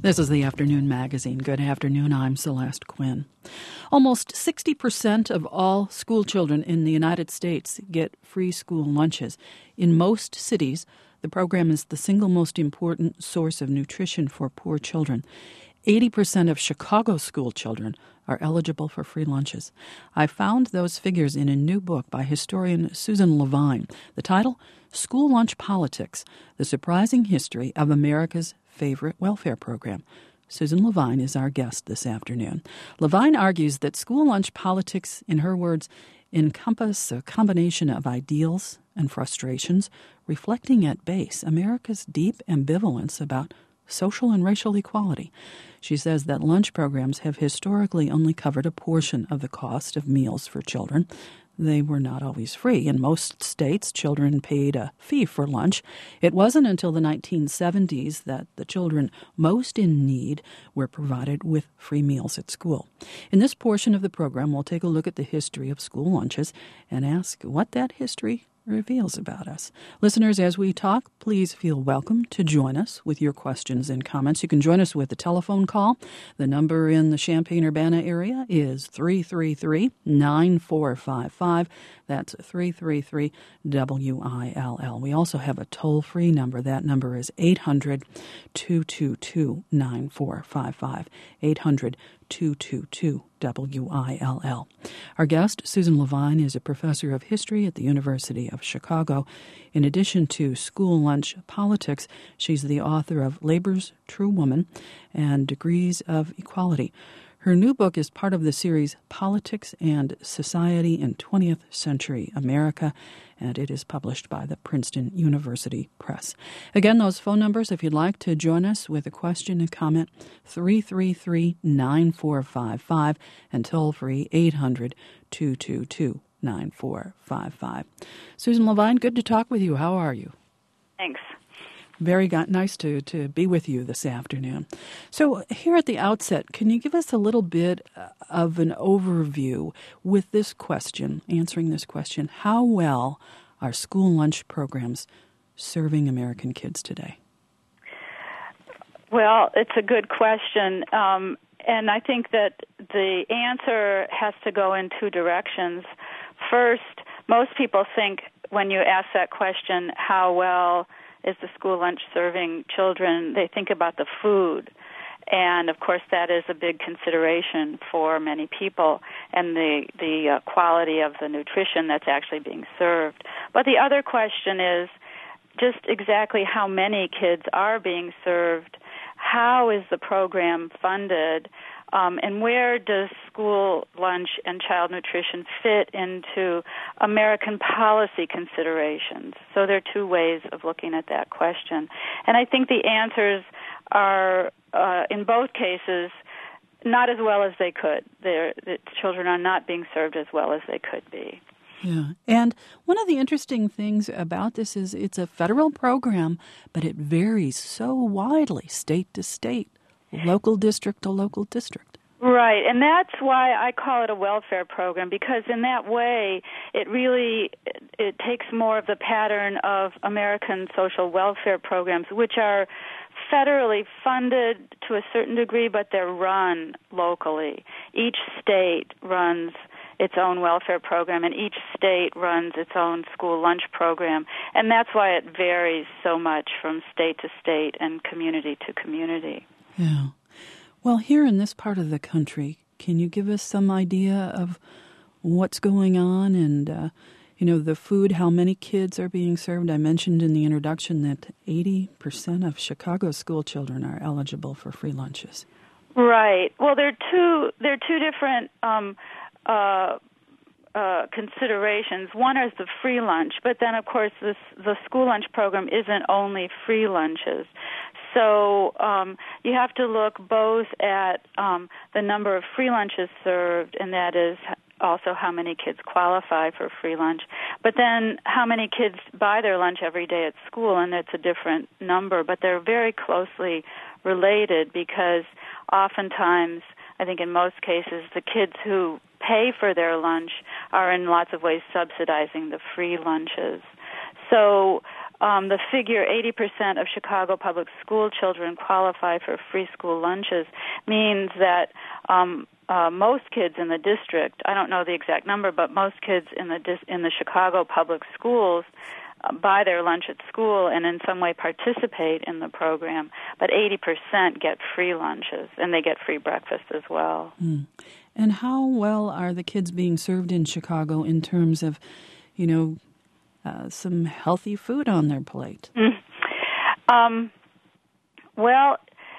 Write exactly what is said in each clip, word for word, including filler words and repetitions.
This is the Afternoon Magazine. Good afternoon. I'm Celeste Quinn. Almost sixty percent of all school children in the United States get free school lunches. In most cities, the program is the single most important source of nutrition for poor children. eighty percent of Chicago school children are eligible for free lunches. I found those figures in a new book by historian Susan Levine. The title, School Lunch Politics, The Surprising History of America's Favorite Welfare Program. Susan Levine is our guest this afternoon. Levine argues that school lunch politics, in her words, encompass a combination of ideals and frustrations, reflecting at base America's deep ambivalence about social and racial equality. She says that lunch programs have historically only covered a portion of the cost of meals for children. They were not always free. In most states, children paid a fee for lunch. It wasn't until the nineteen seventies that the children most in need were provided with free meals at school. In this portion of the program, we'll take a look at the history of school lunches and ask what that history reveals about us. Listeners, as we talk, please feel welcome to join us with your questions and comments. You can join us with a telephone call. The number in the Champaign-Urbana area is three three three, nine four five five. That's three three three W I L L. We also have a toll-free number. That number is eight hundred, two two two, nine four five five. eight hundred, two two two, W I L L. Our guest, Susan Levine, is a professor of history at the University of Chicago. In addition to school lunch politics, she's the author of Labor's True Woman and Degrees of Equality. Her new book is part of the series Politics and Society in twentieth Century America, and it is published by the Princeton University Press. Again, those phone numbers, if you'd like to join us with a question and comment, three three three, nine four five five, and toll-free eight hundred, two two two, nine four five five. Susan Levine, good to talk with you. How are you? Thanks. Very got, nice to, to be with you this afternoon. So here at the outset, can you give us a little bit of an overview with this question, answering this question, how well are school lunch programs serving American kids today? Well, it's a good question, um, and I think that the answer has to go in two directions. First, most people think when you ask that question, how well is the school lunch serving children, they think about the food. And, of course, that is a big consideration for many people and the, the uh, quality of the nutrition that's actually being served. But the other question is just exactly how many kids are being served, how is the program funded, Um, and where does school lunch and child nutrition fit into American policy considerations? So there are two ways of looking at that question. And I think the answers are, uh, in both cases, not as well as they could. They're, the children are not being served as well as they could be. Yeah. And one of the interesting things about this is it's a federal program, but it varies so widely, state to state. Local district to local district. Right, and that's why I call it a welfare program, because in that way it really it, it takes more of the pattern of American social welfare programs, which are federally funded to a certain degree, but they're run locally. Each state runs its own welfare program, and each state runs its own school lunch program, and that's why it varies so much from state to state and community to community. Yeah. Well, here in this part of the country, can you give us some idea of what's going on and, uh, you know, the food, how many kids are being served? I mentioned in the introduction that eighty percent of Chicago school children are eligible for free lunches. Right. Well, there are two, there are two different um, uh, uh, considerations. One is the free lunch, but then, of course, this, the school lunch program isn't only free lunches. So um, you have to look both at um, the number of free lunches served, and that is also how many kids qualify for free lunch, but then how many kids buy their lunch every day at school, and that's a different number, but they're very closely related because oftentimes, I think in most cases, the kids who pay for their lunch are in lots of ways subsidizing the free lunches. So um, the figure eighty percent of Chicago public school children qualify for free school lunches means that um, uh, most kids in the district, I don't know the exact number, but most kids in the dis- in the Chicago public schools uh, buy their lunch at school and in some way participate in the program, but eighty percent get free lunches, and they get free breakfast as well. Mm. And how well are the kids being served in Chicago in terms of, you know, uh, some healthy food on their plate? Mm. Um, well,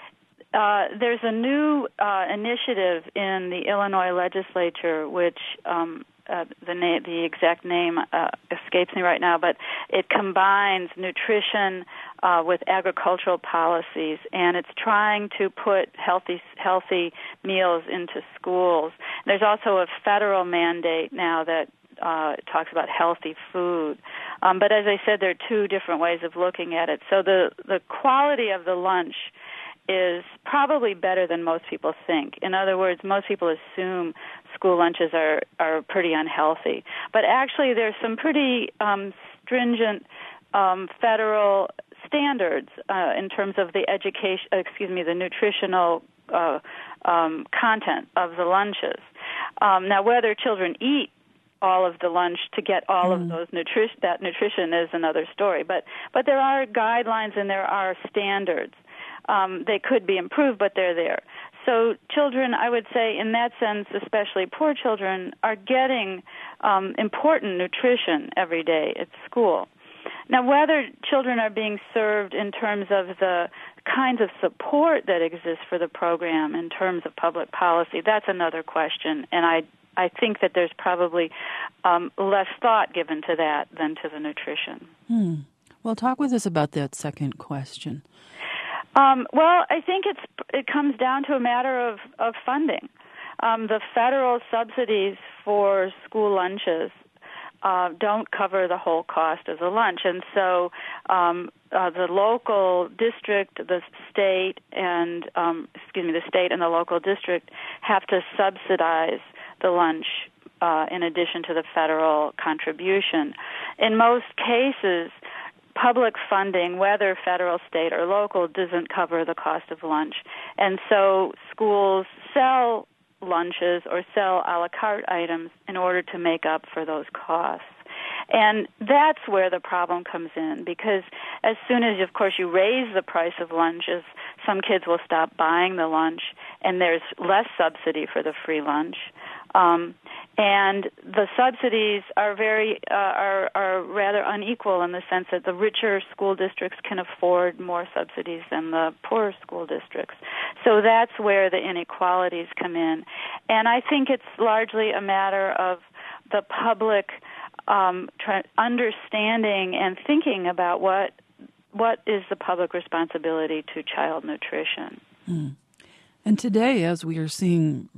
uh, there's a new uh, initiative in the Illinois legislature, which um, uh, the na- the exact name uh, escapes me right now, but it combines nutrition uh, with agricultural policies, and it's trying to put healthy healthy meals into schools. There's also a federal mandate now that Uh, it talks about healthy food. Um, but as I said, there are two different ways of looking at it. So the, the quality of the lunch is probably better than most people think. In other words, most people assume school lunches are, are pretty unhealthy. But actually there's some pretty um, stringent um, federal standards uh, in terms of the education, excuse me, the nutritional uh, um, content of the lunches. Um, now, whether children eat all of the lunch to get all mm. of those nutrition that nutrition is another story. But but there are guidelines and there are standards. Um, they could be improved, but they're there. So children, I would say, in that sense, especially poor children, are getting um, important nutrition every day at school. Now, whether children are being served in terms of the kinds of support that exists for the program in terms of public policy, that's another question, and I I think that there's probably um, less thought given to that than to the nutrition. Hmm. Well, talk with us about that second question. Um, well, I think it's it comes down to a matter of, of funding. Um, the federal subsidies for school lunches uh, don't cover the whole cost of the lunch, and so um, uh, the local district, the state, and um, excuse me, the state and the local district have to subsidize the lunch uh, in addition to the federal contribution. In most cases, public funding, whether federal, state, or local, doesn't cover the cost of lunch. And so schools sell lunches or sell a la carte items in order to make up for those costs. And that's where the problem comes in, because as soon as, of course, you raise the price of lunches, some kids will stop buying the lunch, and there's less subsidy for the free lunch. Um, and the subsidies are very uh, are are rather unequal in the sense that the richer school districts can afford more subsidies than the poorer school districts. So that's where the inequalities come in. And I think it's largely a matter of the public um, try, understanding and thinking about what what is the public responsibility to child nutrition. Mm. And today, as we are seeing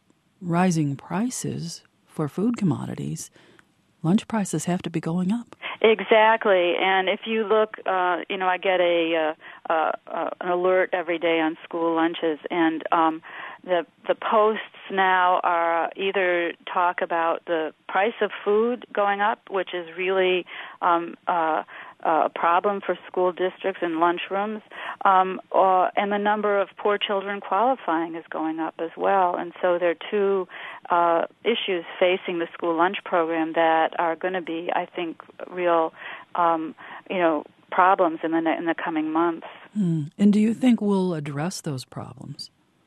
rising prices for food commodities, lunch prices have to be going up. Exactly, and if you look, uh, you know, I get a uh, uh, uh, an alert every day on school lunches, and um, the the posts now are either talk about the price of food going up, which is really um, uh, a problem for school districts and lunchrooms, um, or, and the number of poor children qualifying is going up as well. And so there are two uh, issues facing the school lunch program that are going to be, I think, real, um, you know, problems in the in the coming months. Mm. And do you think we'll address those problems?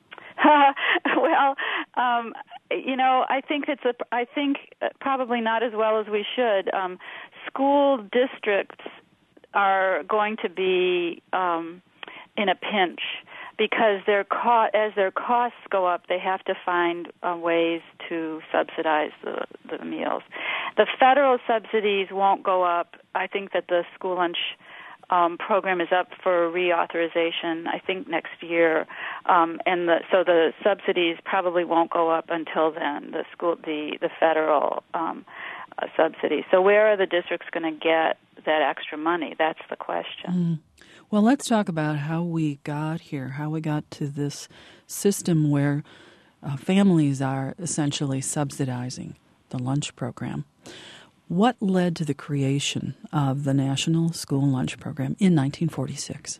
Well, um, you know, I think it's a. I think probably not as well as we should. Um, school districts are going to be um, in a pinch because their co- as their costs go up, they have to find uh, ways to subsidize the, the meals. The federal subsidies won't go up. I think that the school lunch Um, program is up for reauthorization, I think, next year, um, and the, so the subsidies probably won't go up until then. The school, the the federal um, uh, subsidy. So where are the districts going to get that extra money? That's the question. Mm. Well, let's talk about how we got here, how we got to this system where uh, families are essentially subsidizing the lunch program. What led to the creation of the National School Lunch Program in nineteen forty-six?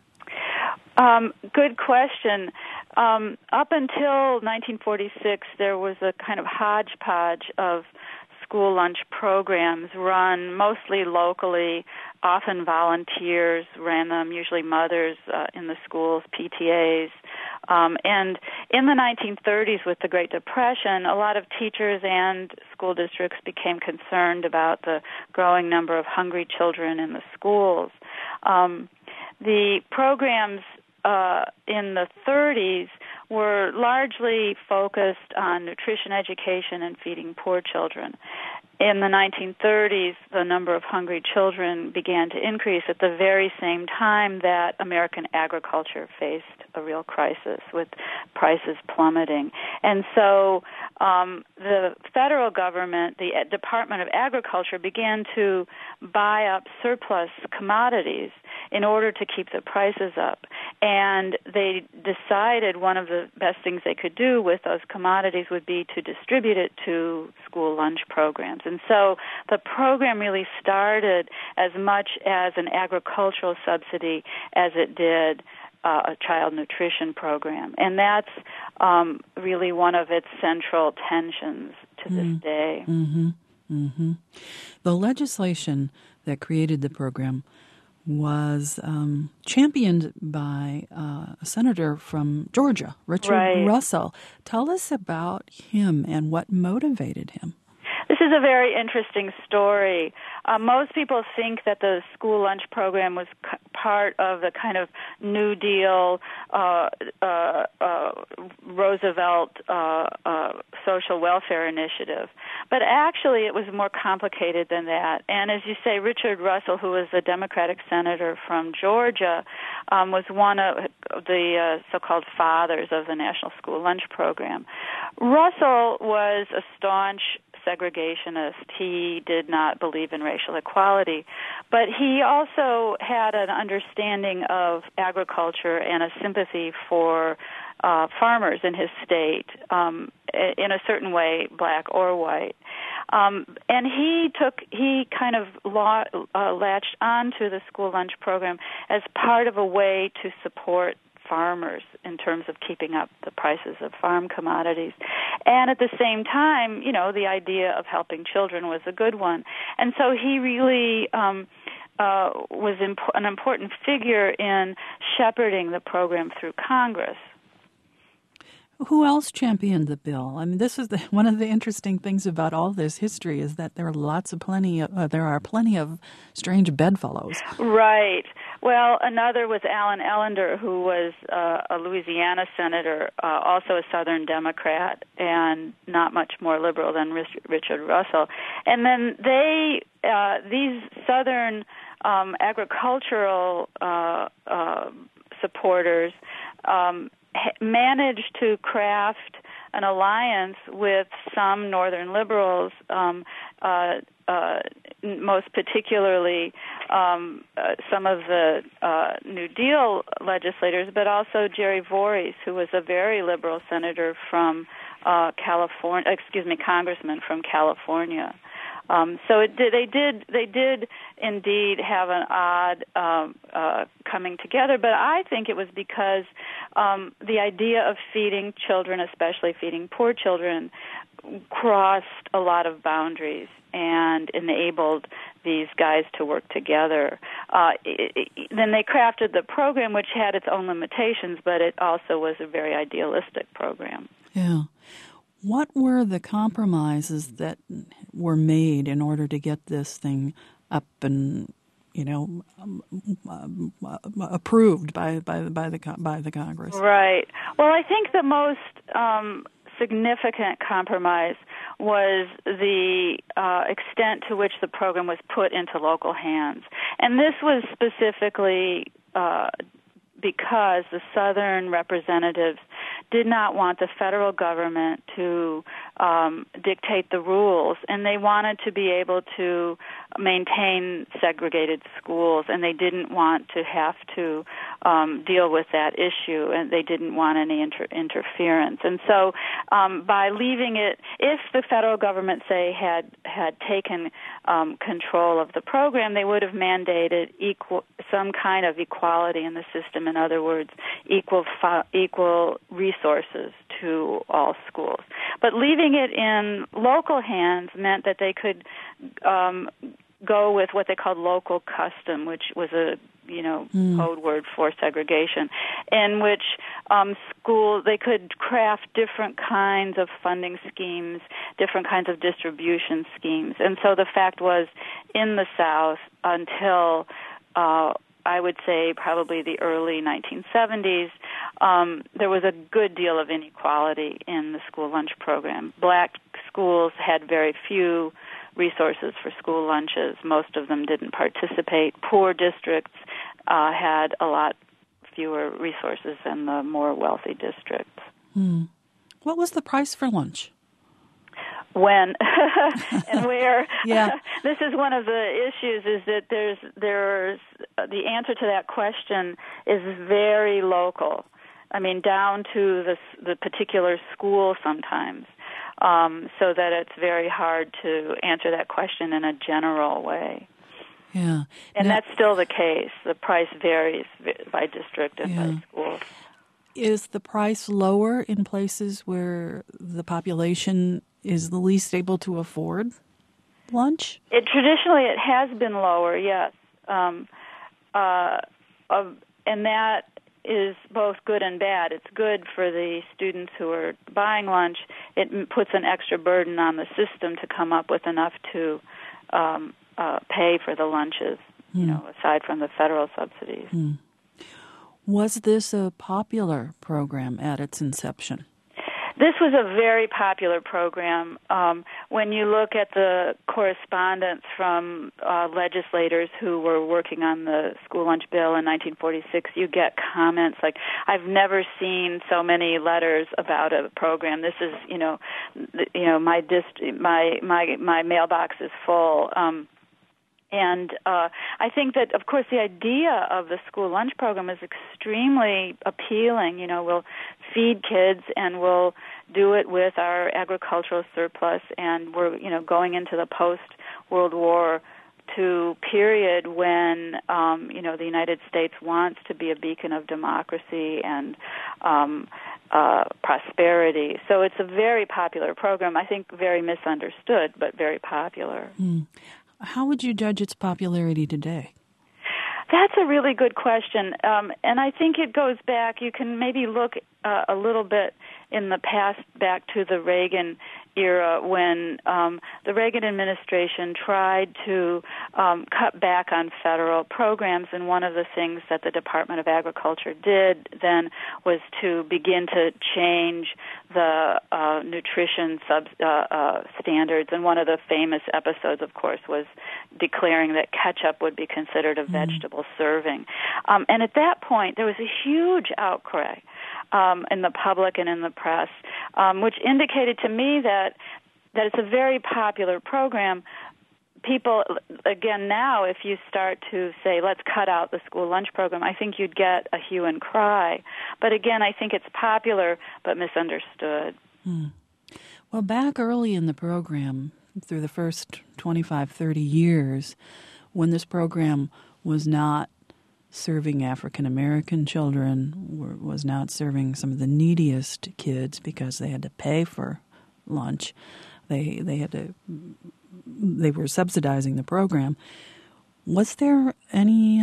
Um, good question. Um, up until nineteen forty-six, there was a kind of hodgepodge of school lunch programs run mostly locally. Often volunteers ran them, usually mothers uh, in the schools, P T As. Um, and in the nineteen thirties, with the Great Depression, a lot of teachers and school districts became concerned about the growing number of hungry children in the schools. Um, the programs uh, in the thirties were largely focused on nutrition education and feeding poor children. In the nineteen thirties, the number of hungry children began to increase at the very same time that American agriculture faced a real crisis with prices plummeting. And so um, the federal government, the Department of Agriculture, began to buy up surplus commodities in order to keep the prices up. And they decided one of the best things they could do with those commodities would be to distribute it to school lunch programs. And so the program really started as much as an agricultural subsidy as it did uh, a child nutrition program. And that's um, really one of its central tensions to mm. this day. Mm-hmm. Mm-hmm. The legislation that created the program was um, championed by uh, a senator from Georgia, Richard right. Russell. Tell us about him and what motivated him. This is a very interesting story. Uh, most people think that the school lunch program was c- part of the kind of New Deal, uh, uh, uh, Roosevelt uh, uh, social welfare initiative. But actually, it was more complicated than that. And as you say, Richard Russell, who was a Democratic senator from Georgia, um, was one of the uh, so-called fathers of the National School Lunch Program. Russell was a staunch segregationist. He did not believe in racial equality, but he also had an understanding of agriculture and a sympathy for uh, farmers in his state, um, in a certain way, black or white. Um, and he took, he kind of law, uh, latched onto the school lunch program as part of a way to support farmers in terms of keeping up the prices of farm commodities. And at the same time, you know, the idea of helping children was a good one. And so he really um, uh, was imp- an important figure in shepherding the program through Congress. Who else championed the bill? I mean, this is the, one of the interesting things about all this history is that there are lots of plenty. Of, uh, there are plenty of strange bedfellows. Right. Well, another was Alan Ellender, who was uh, a Louisiana senator, uh, also a Southern Democrat, and not much more liberal than Richard Russell. And then they, uh, these Southern um, agricultural uh, uh, supporters, um, managed to craft an alliance with some Northern liberals, um, uh, uh, most particularly um, uh, some of the uh, New Deal legislators, but also Jerry Voorhees, who was a very liberal senator from uh, California, excuse me, congressman from California. Um, so it did, they did they did indeed have an odd um, uh, coming together, but I think it was because um, the idea of feeding children, especially feeding poor children, crossed a lot of boundaries and enabled these guys to work together. Uh, it, it, then they crafted the program, which had its own limitations, but it also was a very idealistic program. Yeah. What were the compromises that were made in order to get this thing up and, you know, um, um, uh, approved by by by the by the Congress? Right. Well, I think the most um, significant compromise was the uh, extent to which the program was put into local hands, and this was specifically Uh, because the Southern representatives did not want the federal government to um, dictate the rules, and they wanted to be able to maintain segregated schools, and they didn't want to have to um, deal with that issue, and they didn't want any inter- interference. And so um, by leaving it, if the federal government, say, had had taken um, control of the program, they would have mandated equal some kind of equality in the system. In other words, equal fi- equal resources to all schools. But leaving it in local hands meant that they could um, go with what they called local custom, which was a you know mm. code word for segregation, in which um, school they could craft different kinds of funding schemes, different kinds of distribution schemes. And so the fact was, in the South until uh, I would say probably the early nineteen seventies, um, there was a good deal of inequality in the school lunch program. Black schools had very few resources for school lunches. Most of them didn't participate. Poor districts uh, had a lot fewer resources than the more wealthy districts. Hmm. What was the price for lunch? When and where? Yeah. This is one of the issues, is that there's there's uh, the answer to that question is very local. I mean, down to the the particular school sometimes, um, so that it's very hard to answer that question in a general way. Yeah, and now, that's still the case. The price varies by district and yeah. by school. Is the price lower in places where the population is the least able to afford lunch? It traditionally it has been lower, yes, um, uh, uh, and that is both good and bad. It's good for the students who are buying lunch. It puts an extra burden on the system to come up with enough to um, uh, pay for the lunches, mm. you know, aside from the federal subsidies. Mm. Was this a popular program at its inception? This was a very popular program. Um, when you look at the correspondence from uh, legislators who were working on the school lunch bill in nineteen forty-six, you get comments like, "I've never seen so many letters about a program. This is, you know, you know, my dist- my my my mailbox is full." Um, And uh, I think that, of course, the idea of the school lunch program is extremely appealing. You know, we'll feed kids and we'll do it with our agricultural surplus, and we're, you know, going into the post-World War Two period when, um, you know, the United States wants to be a beacon of democracy and um, uh, prosperity. So it's a very popular program. I think very misunderstood, but very popular. Mm. How would you judge its popularity today? That's a really good question, um, and I think it goes back. You can maybe look uh, a little bit in the past, back to the Reagan era, when um, the Reagan administration tried to um, cut back on federal programs, and one of the things that the Department of Agriculture did then was to begin to change the uh, nutrition sub, uh, uh, standards, and one of the famous episodes, of course, was declaring that ketchup would be considered a mm. vegetable serving. Um, and at that point, there was a huge outcry Um, in the public and in the press, um, which indicated to me that that it's a very popular program. People, again, now, if you start to say, let's cut out the school lunch program, I think you'd get a hue and cry. But again, I think it's popular but misunderstood. Hmm. Well, back early in the program, through the first twenty-five, thirty years, when this program was not serving African-American children, was not serving some of the neediest kids because they had to pay for lunch. They they had to they were subsidizing the program. Was there any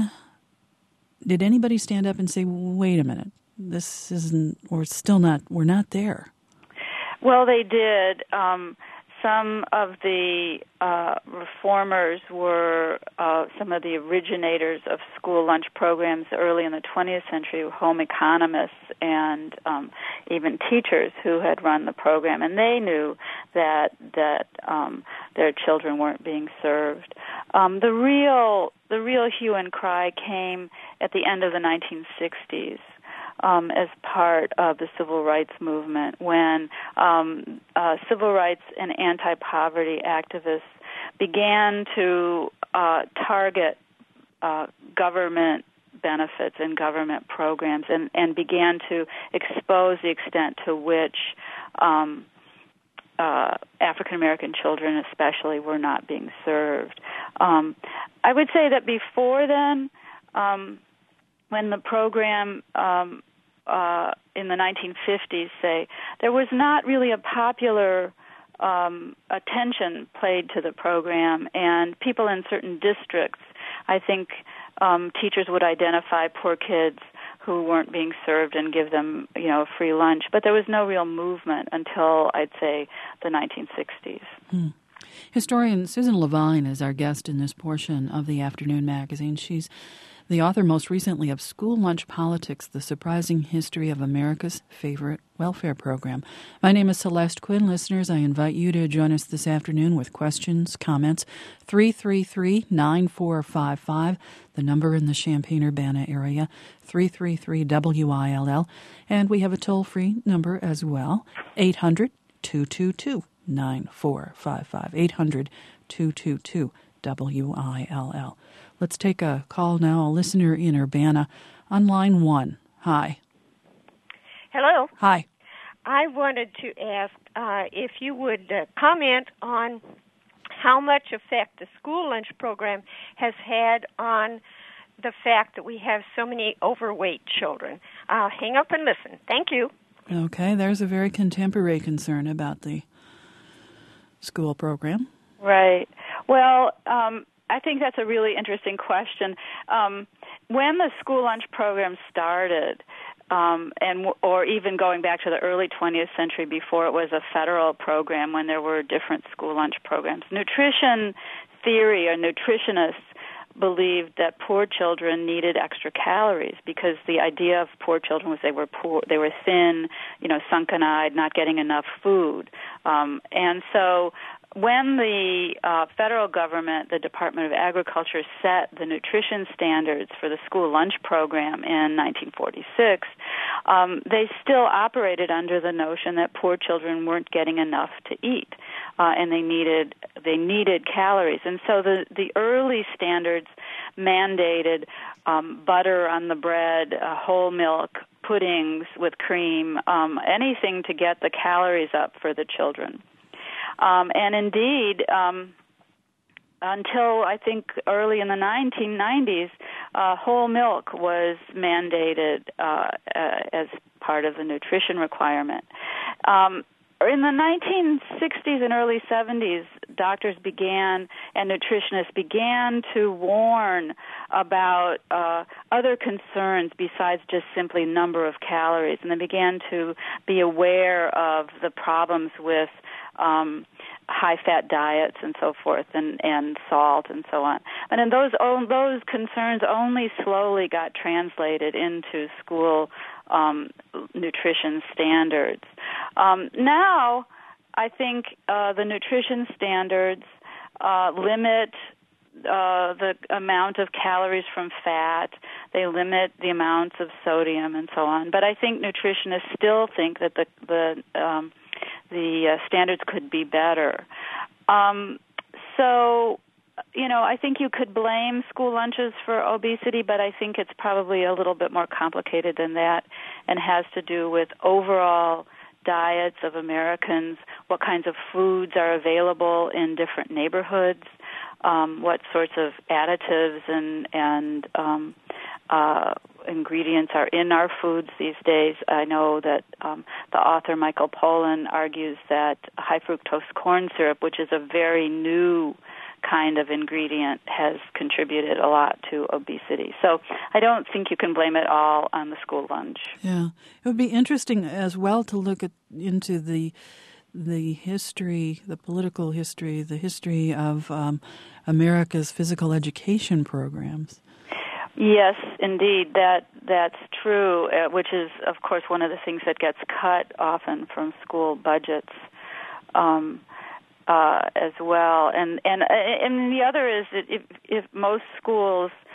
did anybody stand up and say, "Wait a minute, this isn't we're still not we're not there"? Well, they did. Um Some of the uh, reformers were uh, some of the originators of school lunch programs early in the twentieth century, home economists and um, even teachers who had run the program, and they knew that that um, their children weren't being served. Um, the real the real hue and cry came at the end of the nineteen sixties. um, as part of the civil rights movement when um, uh, civil rights and anti-poverty activists began to uh, target uh, government benefits and government programs and, and began to expose the extent to which um, uh, African American children especially were not being served. Um, I would say that before then, um, when the program um, uh, in the nineteen fifties, say, there was not really a popular um, attention paid to the program, and people in certain districts, I think um, teachers would identify poor kids who weren't being served and give them, you know, a free lunch. But there was no real movement until, I'd say, the nineteen sixties. Hmm. Historian Susan Levine is our guest in this portion of the Afternoon Magazine. She's the author most recently of School Lunch Politics, The Surprising History of America's Favorite Welfare Program. My name is Celeste Quinn. Listeners, I invite you to join us this afternoon with questions, comments, three three three, nine four five five, the number in the Champaign-Urbana area, three three three W I L L, and we have a toll-free number as well, eight hundred, two two two, nine four five five, eight hundred, two two two, W I L L. Let's take a call now, a listener in Urbana on line one. Hi. Hello. Hi. I wanted to ask uh, if you would uh, comment on how much effect the school lunch program has had on the fact that we have so many overweight children. Uh, hang up and listen. Thank you. Okay, there's a very contemporary concern about the school program. Right. Well, um, I think that's a really interesting question. Um, when the school lunch program started, um, and or even going back to the early twentieth century before it was a federal program when there were different school lunch programs, nutrition theory or nutritionists believed that poor children needed extra calories because the idea of poor children was they were poor, they were thin, you know, sunken-eyed, not getting enough food, um, and so. When the uh, federal government, the Department of Agriculture, set the nutrition standards for the school lunch program in nineteen forty-six, um, they still operated under the notion that poor children weren't getting enough to eat, uh, and they needed they needed calories. And so the the early standards mandated um, butter on the bread, uh, whole milk, puddings with cream, um, anything to get the calories up for the children. Um, and indeed, um, until I think early in the nineteen nineties, uh, whole milk was mandated uh, uh, as part of the nutrition requirement. Um, in the nineteen sixties and early seventies, doctors began and nutritionists began to warn about uh, other concerns besides just simply number of calories, and they began to be aware of the problems with Um, high-fat diets and so forth, and, and salt and so on. And then those those concerns only slowly got translated into school um, nutrition standards. Um, now, I think uh, the nutrition standards uh, limit uh, the amount of calories from fat. They limit the amounts of sodium and so on. But I think nutritionists still think that the the um, the uh, standards could be better. Um, so, you know, I think you could blame school lunches for obesity, but I think it's probably a little bit more complicated than that and has to do with overall diets of Americans, what kinds of foods are available in different neighborhoods, um, what sorts of additives and, and um, uh, ingredients are in our foods these days. I know that um, the author Michael Pollan argues that high fructose corn syrup, which is a very new kind of ingredient, has contributed a lot to obesity. So I don't think you can blame it all on the school lunch. Yeah. It would be interesting as well to look at into the the history, the political history, the history of um, America's physical education programs. Yes, indeed, that that's true, uh, which is, of course, one of the things that gets cut often from school budgets um, uh, as well. And and and the other is that if, if most schools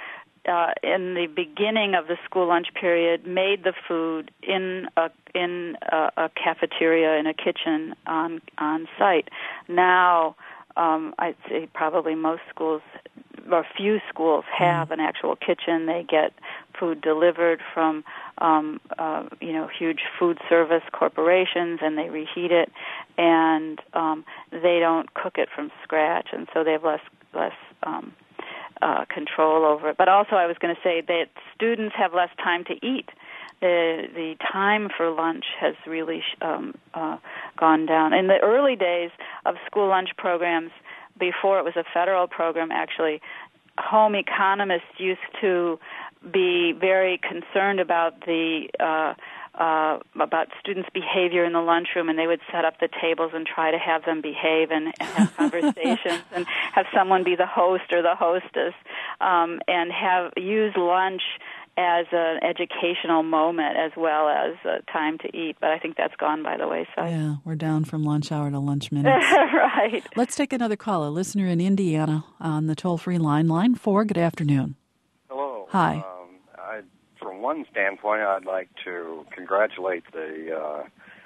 uh, in the beginning of the school lunch period, made the food in a in a, a cafeteria, in a kitchen on on site. Now, um, I'd say probably most schools, or few schools, have an actual kitchen. They get food delivered from um, uh, you know huge food service corporations, and they reheat it, and um, they don't cook it from scratch, and so they have less less. Um, Uh, control over it. But also I was going to say that students have less time to eat. The the time for lunch has really um, uh, gone down. In the early days of school lunch programs, before it was a federal program, actually, home economists used to be very concerned about the uh, uh, about students' behavior in the lunchroom, and they would set up the tables and try to have them behave and, and have conversations and have someone be the host or the hostess, um, and have use lunch as an educational moment as well as a time to eat. But I think that's gone by the wayside. Yeah, we're down from lunch hour to lunch minutes. Right. Let's take another call. A listener in Indiana on the toll-free line. Line four, good afternoon. Hello. Hi. Um, I, from one standpoint, I'd like to congratulate the, uh,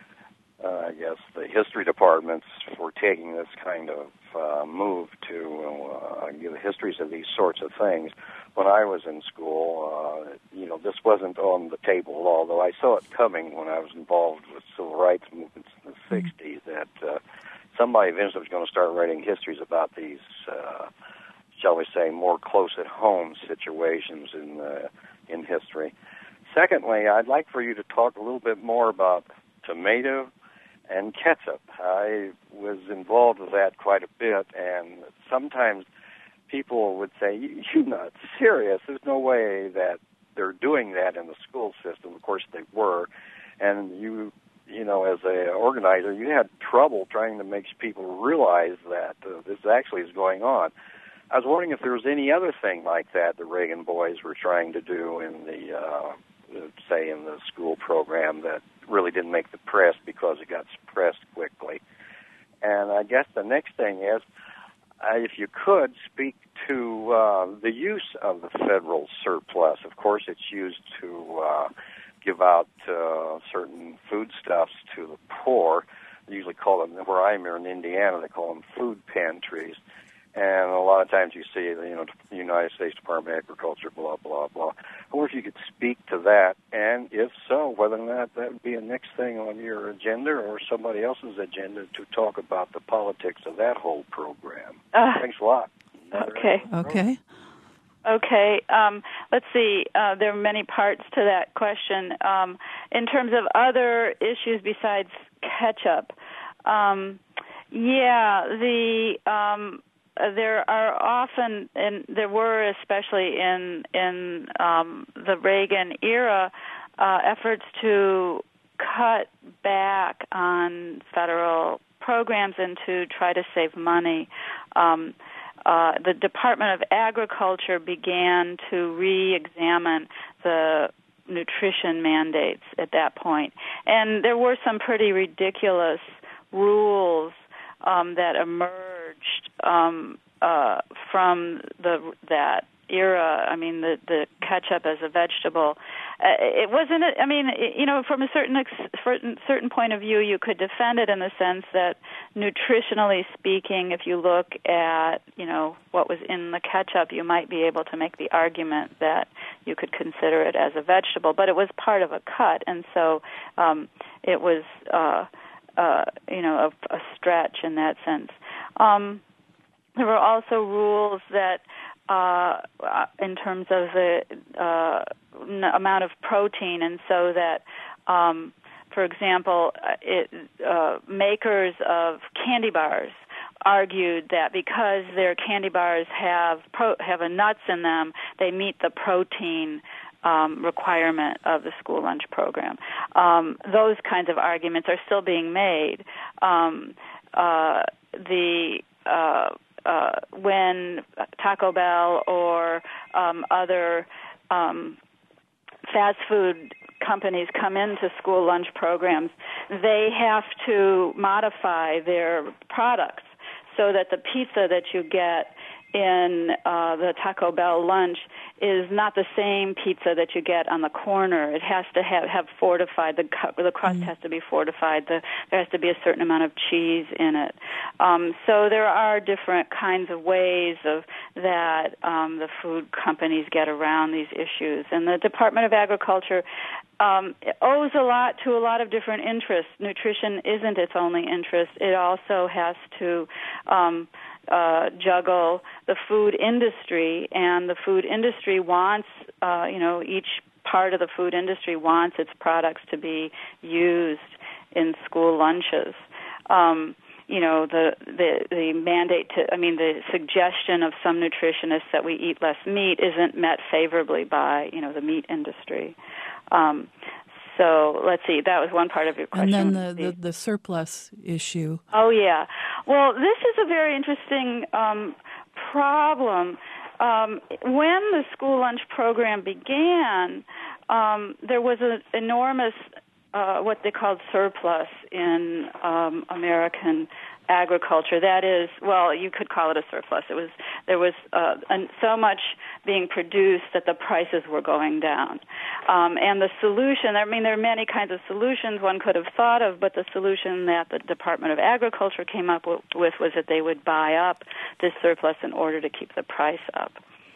uh, I guess, the history departments for taking this kind of uh, move to uh, give histories of these sorts of things. When I was in school, uh, you know, this wasn't on the table, although I saw it coming when I was involved with civil rights movements in the sixties, that uh, somebody eventually was going to start writing histories about these, uh, shall we say, more close-at-home situations in uh, in history. Secondly, I'd like for you to talk a little bit more about tomato and ketchup. I was involved with that quite a bit, and sometimes people would say, you're not serious. There's no way that they're doing that in the school system. Of course, they were. And you, you know, as an organizer, you had trouble trying to make people realize that uh, this actually is going on. I was wondering if there was any other thing like that the Reagan boys were trying to do in the, uh, say, in the school program that really didn't make the press because it got suppressed quickly. And I guess the next thing is, Uh, if you could speak to uh, the use of the federal surplus. Of course, it's used to uh, give out uh, certain foodstuffs to the poor. They usually call them, where I'm here in Indiana, they call them food pantries. And a lot of times you see, you know, the United States Department of Agriculture, blah, blah, blah. I wonder if you could speak to that, and if so, whether or not that would be a next thing on your agenda or somebody else's agenda to talk about the politics of that whole program. Uh, Thanks a lot. Okay. Okay. Okay. Um, let's see. Uh, there are many parts to that question. Um, in terms of other issues besides ketchup, um, yeah, the... Um, Uh, there are often, and there were especially in in um, the Reagan era, uh, efforts to cut back on federal programs and to try to save money. Um, uh, the Department of Agriculture began to re-examine the nutrition mandates at that point, and there were some pretty ridiculous rules Um, that emerged um, uh, from the that era. I mean, the, the ketchup as a vegetable. Uh, it wasn't. I mean, it, you know, from a certain ex- certain certain point of view, you could defend it in the sense that, nutritionally speaking, if you look at you know what was in the ketchup, you might be able to make the argument that you could consider it as a vegetable. But it was part of a cut, and so um, it was. Uh, Uh, you know, a, a stretch in that sense. Um, there were also rules that, uh, in terms of the uh, n- amount of protein, and so that, um, for example, it, uh, makers of candy bars argued that because their candy bars have pro- have a nuts in them, they meet the protein Um, requirement of the school lunch program. Um, those kinds of arguments are still being made. Um, uh, the uh, uh, when Taco Bell or um, other um, fast food companies come into school lunch programs, they have to modify their products so that the pizza that you get in uh, the Taco Bell lunch is not the same pizza that you get on the corner. It has to have, have fortified, the the crust mm. has to be fortified, the, there has to be a certain amount of cheese in it. Um, so there are different kinds of ways of that um, the food companies get around these issues. And the Department of Agriculture um, owes a lot to a lot of different interests. Nutrition isn't its only interest. It also has to um, Uh, juggle the food industry, and the food industry wants, uh, you know, each part of the food industry wants its products to be used in school lunches. Um, you know, the, the the mandate to, I mean, the suggestion of some nutritionists that we eat less meat isn't met favorably by, you know, the meat industry. Um, So let's see, that was one part of your question. And then the, the, the surplus issue. Oh, yeah. Well, this is a very interesting um, problem. Um, when the school lunch program began, um, there was an enormous, uh, what they called surplus in um, American agriculture. That is, well, you could call it a surplus. It was there was uh, an, so much being produced that the prices were going down. Um, and the solution, I mean, there are many kinds of solutions one could have thought of, but the solution that the Department of Agriculture came up with, with was that they would buy up this surplus in order to keep the price up.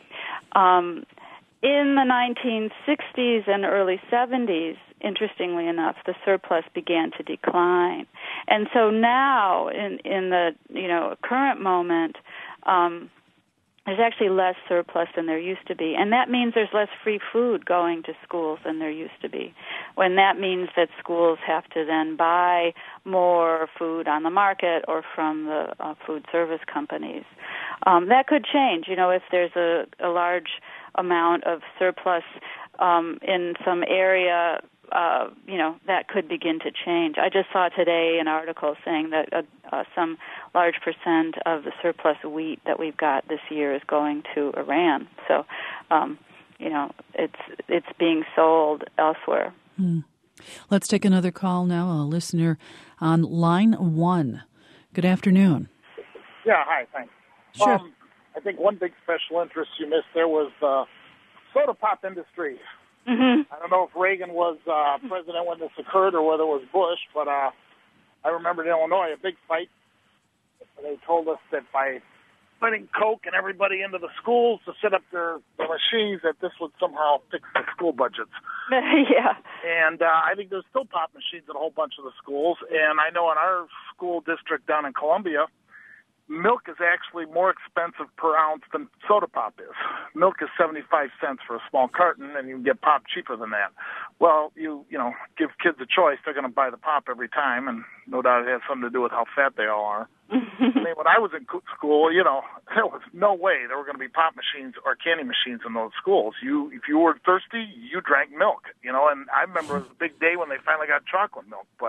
Um, in the nineteen sixties and early seventies, interestingly enough, the surplus began to decline. And so now, in, in the you know current moment, um, there's actually less surplus than there used to be. And that means there's less free food going to schools than there used to be. When that means that schools have to then buy more food on the market or from the uh, food service companies. Um, that could change, you know, if there's a, a large amount of surplus um, in some area. Uh, you know, that could begin to change. I just saw today an article saying that uh, uh, some large percent of the surplus wheat that we've got this year is going to Iran. So, um, you know, it's it's being sold elsewhere. Hmm. Let's take another call now. A listener on line one. Good afternoon. Yeah, hi, thanks. Sure. Um, I think one big special interest you missed there was the soda pop industry. Mm-hmm. I don't know if Reagan was uh, president when this occurred or whether it was Bush, but uh, I remember in Illinois a big fight. They told us that by putting Coke and everybody into the schools to set up their, their machines, that this would somehow fix the school budgets. Yeah. And uh, I think there's still pop machines in a whole bunch of the schools. And I know in our school district down in Columbia, milk is actually more expensive per ounce than soda pop is. Milk is seventy-five cents for a small carton, and you can get pop cheaper than that. Well, you you know, give kids a choice. They're going to buy the pop every time, and no doubt it has something to do with how fat they all are. I mean, when I was in school, you know, there was no way there were going to be pop machines or candy machines in those schools. You, if you were thirsty, you drank milk, you know, and I remember it was a big day when they finally got chocolate milk, but,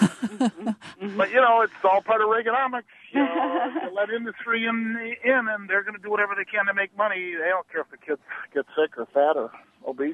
but you know, it's all part of Reaganomics. You know, you let industry in, in, and they're going to do whatever they can to make money. They don't care if the kids get sick or fat or obese.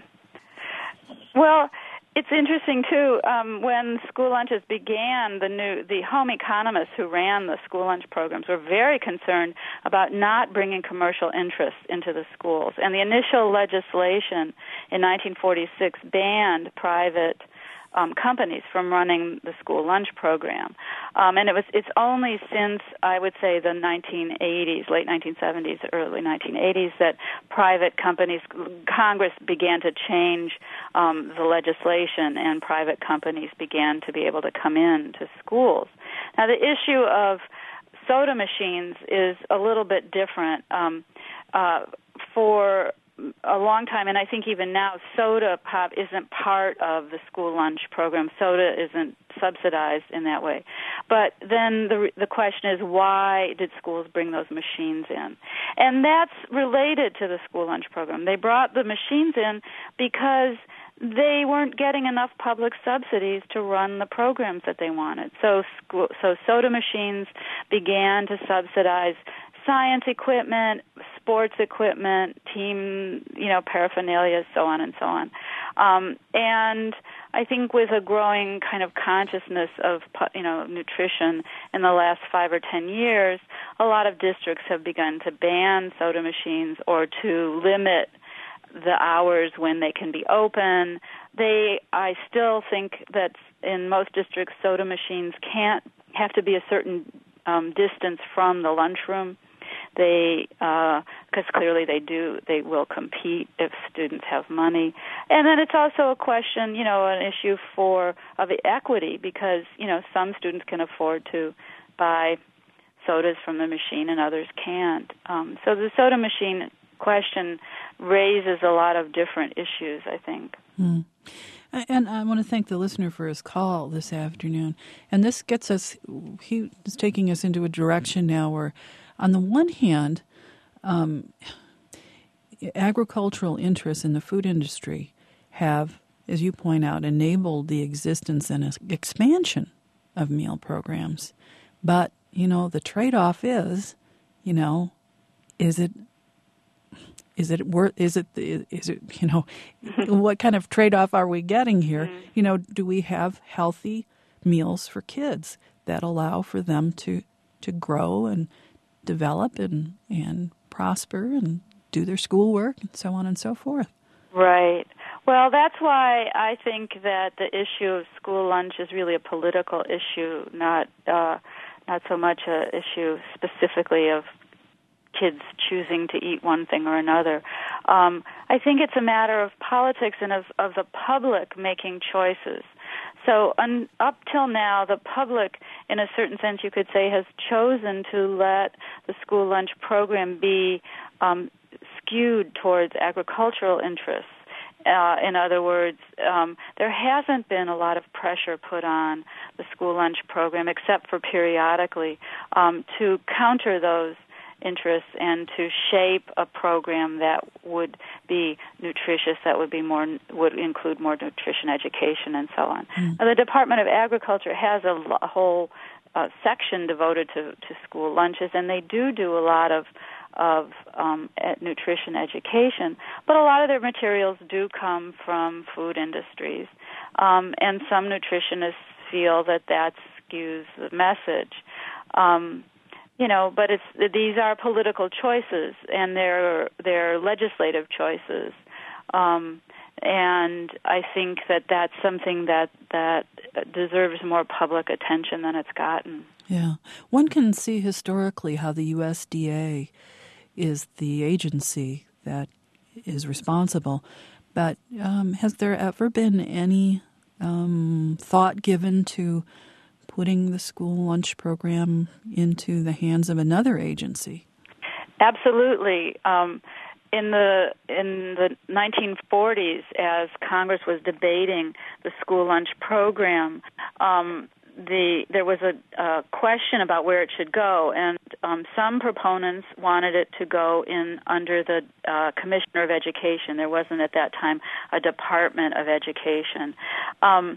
Well, it's interesting, too, um, when school lunches began, the new the home economists who ran the school lunch programs were very concerned about not bringing commercial interests into the schools. And the initial legislation in nineteen forty-six banned private um, companies from running the school lunch program. Um, and it was it's only since, I would say, the nineteen eighties, late nineteen seventies, early nineteen eighties, that private companies, Congress began to change um, the legislation, and private companies began to be able to come in to schools. Now, the issue of soda machines is a little bit different. Um, uh, for a long time, and I think even now, soda pop isn't part of the school lunch program. Soda isn't subsidized in that way. But then the the question is, why did schools bring those machines in? And that's related to the school lunch program. They brought the machines in because they weren't getting enough public subsidies to run the programs that they wanted. So school, so soda machines began to subsidize science equipment, sports equipment, team, you know, paraphernalia, so on and so on. Um, and I think with a growing kind of consciousness of, you know, nutrition in the last five or ten years, a lot of districts have begun to ban soda machines or to limit the hours when they can be open. They, I still think that in most districts, soda machines can't have to be a certain um, distance from the lunchroom. They, because uh, clearly they do, they will compete if students have money. And then it's also a question, you know, an issue for of equity, because, you know, some students can afford to buy sodas from the machine and others can't. Um, so the soda machine question raises a lot of different issues, I think. Mm. And I want to thank the listener for his call this afternoon. And this gets us, he is taking us into a direction now where, on the one hand, um, agricultural interests in the food industry have, as you point out, enabled the existence and expansion of meal programs. But, you know, the trade-off is, you know, is it Is it worth? Is it? Is it? You know, what kind of trade-off are we getting here? Mm-hmm. You know, do we have healthy meals for kids that allow for them to to grow and develop and and prosper and do their schoolwork and so on and so forth? Right. Well, that's why I think that the issue of school lunch is really a political issue, not uh, not so much a issue specifically of kids choosing to eat one thing or another. Um, I think it's a matter of politics and of, of the public making choices. So un, up till now, the public, in a certain sense, you could say, has chosen to let the school lunch program be um, skewed towards agricultural interests. Uh, in other words, um, there hasn't been a lot of pressure put on the school lunch program, except for periodically, um, to counter those interests and to shape a program that would be nutritious, that would be more, would include more nutrition education and so on. Mm. Now, the Department of Agriculture has a, a whole uh, section devoted to, to school lunches, and they do do a lot of of um, nutrition education, but a lot of their materials do come from food industries, um, and some nutritionists feel that that skews the message. Um, You know, but it's these are political choices, and they're they're legislative choices, um, and I think that that's something that that deserves more public attention than it's gotten. Yeah, one can see historically how the U S D A is the agency that is responsible, but um, has there ever been any um, thought given to putting the school lunch program into the hands of another agency? Absolutely. Um, in the in the nineteen forties, as Congress was debating the school lunch program, um, the there was a, a question about where it should go, and um, some proponents wanted it to go in under the uh, Commissioner of Education. There wasn't at that time a Department of Education, um,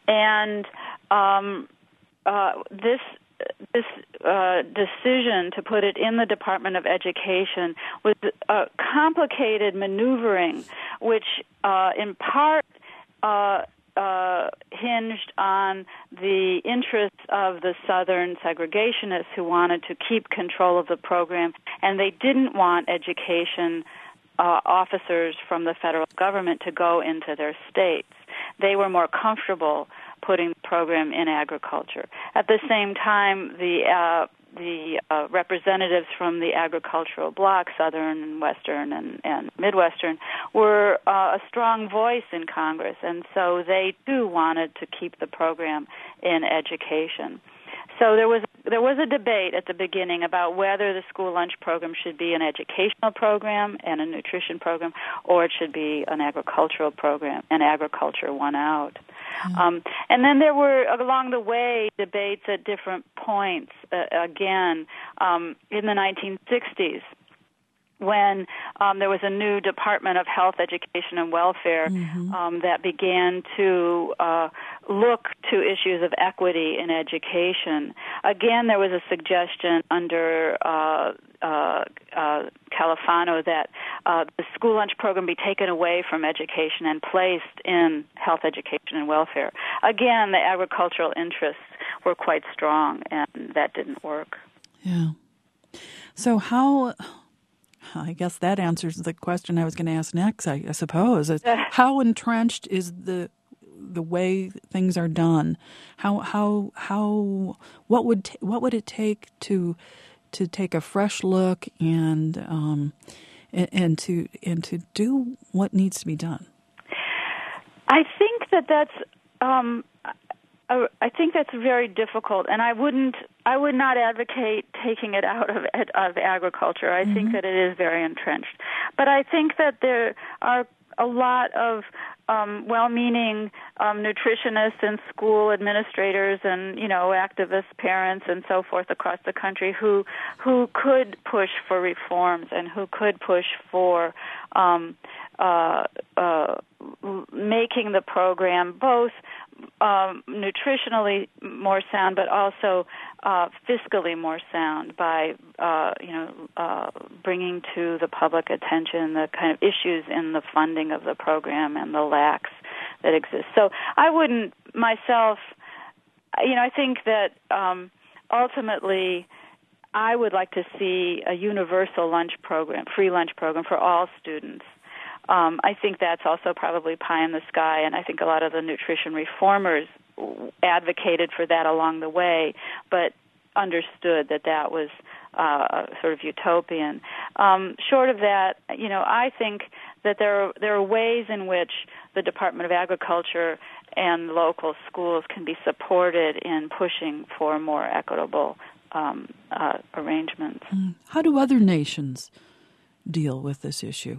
and um, Uh, this this uh, decision to put it in the Department of Education was a complicated maneuvering, which uh, in part uh, uh, hinged on the interests of the Southern segregationists who wanted to keep control of the program, and they didn't want education uh, officers from the federal government to go into their states. They were more comfortable putting the program in agriculture. At the same time, the uh, the uh, representatives from the agricultural bloc, Southern, Western, and, and Midwestern, were uh, a strong voice in Congress, and so they too wanted to keep the program in education. So there was there was a debate at the beginning about whether the school lunch program should be an educational program and a nutrition program, or it should be an agricultural program, and agriculture won out. Mm-hmm. Um, and then there were, along the way, debates at different points. Uh, again, um, in the nineteen sixties, when um, there was a new Department of Health, Education, and Welfare mm-hmm. um, that began to uh, look to issues of equity in education. Again, there was a suggestion under uh, uh, uh, Califano that uh, the school lunch program be taken away from education and placed in health, education, and welfare. Again, the agricultural interests were quite strong, and that didn't work. Yeah. So how... I guess that answers the question I was going to ask next, I, I suppose. Is how entrenched is the the way things are done? How how how what would t- what would it take to to take a fresh look and um and, and to and to do what needs to be done? I think that that's um I think that's very difficult, and I wouldn't. I would not advocate taking it out of of agriculture. I mm-hmm. think that it is very entrenched, but I think that there are a lot of um, well-meaning um, nutritionists and school administrators, and you know, activists, parents, and so forth across the country who who could push for reforms and who could push for um, uh, uh, making the program both Um, nutritionally more sound, but also uh, fiscally more sound by uh, you know uh, bringing to the public attention the kind of issues in the funding of the program and the lacks that exist. So I wouldn't myself, you know, I think that um, ultimately I would like to see a universal lunch program, free lunch program for all students. Um, I think that's also probably pie in the sky, and I think a lot of the nutrition reformers advocated for that along the way, but understood that that was uh, sort of utopian. Um, short of that, you know, I think that there are, there are ways in which the Department of Agriculture and local schools can be supported in pushing for more equitable um, uh, arrangements. How do other nations deal with this issue?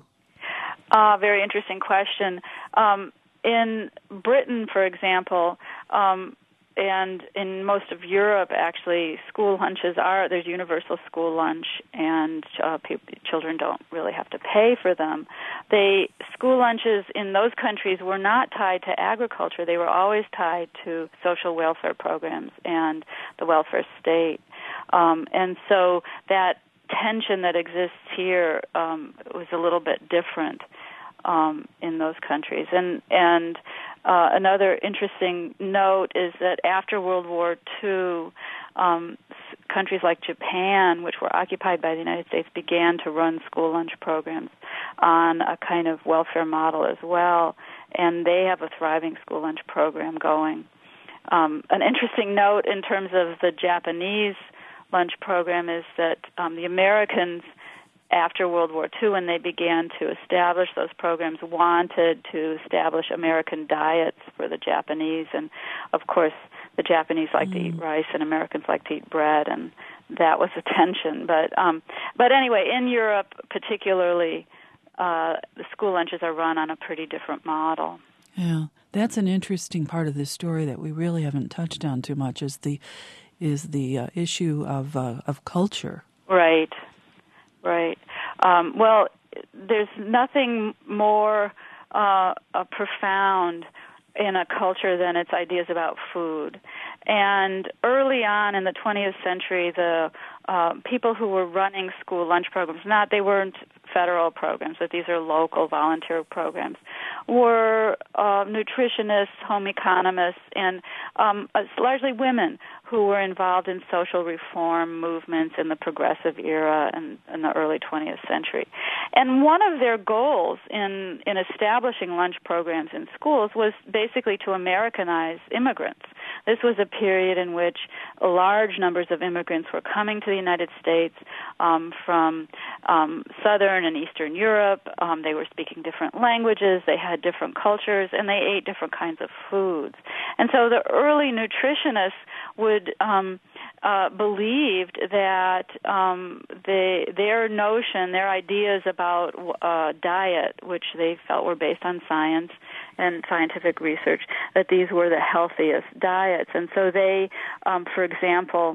Uh, very interesting question. Um, in Britain, for example, um, and in most of Europe, actually, school lunches are, there's universal school lunch, and uh, people, children don't really have to pay for them. They, school lunches in those countries were not tied to agriculture. They were always tied to social welfare programs and the welfare state. Um, and so that tension that exists here um, was a little bit different um, in those countries. And and uh, another interesting note is that after World War Two, um, countries like Japan, which were occupied by the United States, began to run school lunch programs on a kind of welfare model as well, and they have a thriving school lunch program going. Um, an interesting note in terms of the Japanese lunch program is that um, the Americans, after World War Two, when they began to establish those programs, wanted to establish American diets for the Japanese. And, of course, the Japanese like mm. to eat rice and Americans like to eat bread, and that was a tension. But, um, but anyway, in Europe particularly, uh, the school lunches are run on a pretty different model. Yeah, that's an interesting part of this story that we really haven't touched on too much, is the is the uh, issue of uh, of culture. Right, right. Um, well, there's nothing more uh, uh, profound in a culture than its ideas about food. And early on in the twentieth century, the uh, people who were running school lunch programs, not they weren't federal programs, but these are local volunteer programs, were uh, nutritionists, home economists, and um, largely women who were involved in social reform movements in the progressive era and in the early twentieth century. And one of their goals in, in establishing lunch programs in schools was basically to Americanize immigrants. This was a period in which large numbers of immigrants were coming to the United States um, from um, Southern and Eastern Europe. Um, they were speaking different languages, they had different cultures, and they ate different kinds of foods. And so the early nutritionists would um, uh, believed that um, they, their notion, their ideas about uh, diet, which they felt were based on science and scientific research, that these were the healthiest diets. And so they, um, for example,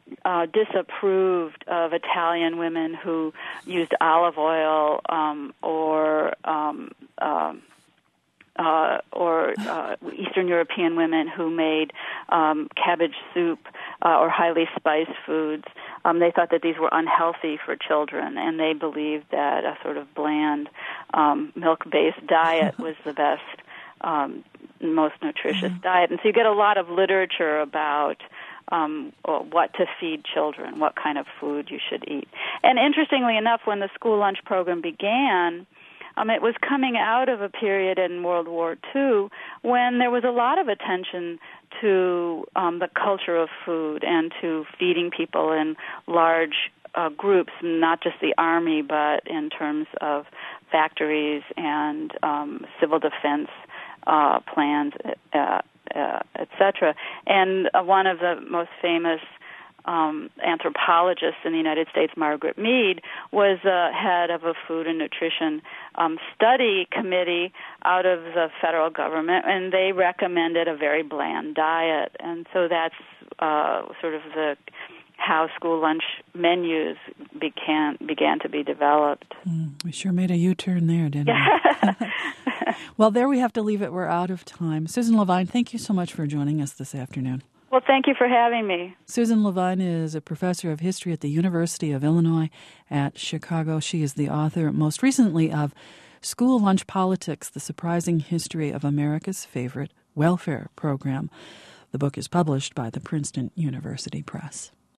uh, disapproved of Italian women who used olive oil um, or um, um, uh, or uh, Eastern European women who made um, cabbage soup uh, or highly spiced foods. Um, they thought that these were unhealthy for children, and they believed that a sort of bland um, milk-based diet was the best, um, most nutritious mm-hmm. diet. And so you get a lot of literature about um, what to feed children, what kind of food you should eat. And interestingly enough, when the school lunch program began, Um, it was coming out of a period in World War Two when there was a lot of attention to um, the culture of food and to feeding people in large uh, groups, not just the Army, but in terms of factories and um, civil defense uh, plans, uh, uh, et cetera. And uh, one of the most famous Um, anthropologist in the United States, Margaret Mead, was uh, head of a food and nutrition um, study committee out of the federal government, and they recommended a very bland diet. And so that's uh, sort of the how school lunch menus began began to be developed. Mm, we sure made a U-turn there, didn't we? Well, there we have to leave it. We're out of time. Susan Levine, thank you so much for joining us this afternoon. Well, thank you for having me. Susan Levine is a professor of history at the University of Illinois at Chicago. She is the author, most recently, of School Lunch Politics, The Surprising History of America's Favorite Welfare Program. The book is published by the Princeton University Press.